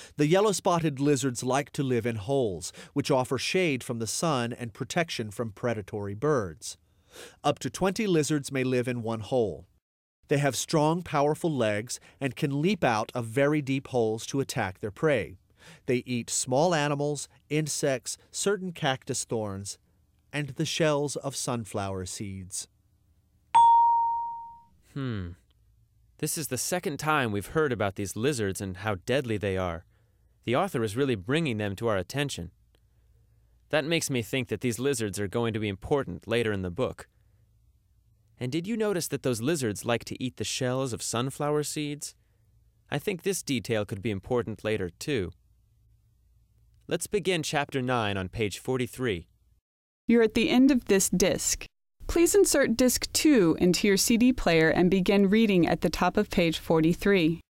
The yellow-spotted lizards like to live in holes, which offer shade from the sun and protection from predatory birds. Up to 20 lizards may live in one hole. They have strong, powerful legs and can leap out of very deep holes to attack their prey. They eat small animals, insects, certain cactus thorns, and the shells of sunflower seeds. This is the second time we've heard about these lizards and how deadly they are. The author is really bringing them to our attention. That makes me think that these lizards are going to be important later in the book. And did you notice that those lizards like to eat the shells of sunflower seeds? I think this detail could be important later, too. Let's begin Chapter 9 on page 43. You're at the end of this disc. Please insert disc 2 into your CD player and begin reading at the top of page 43.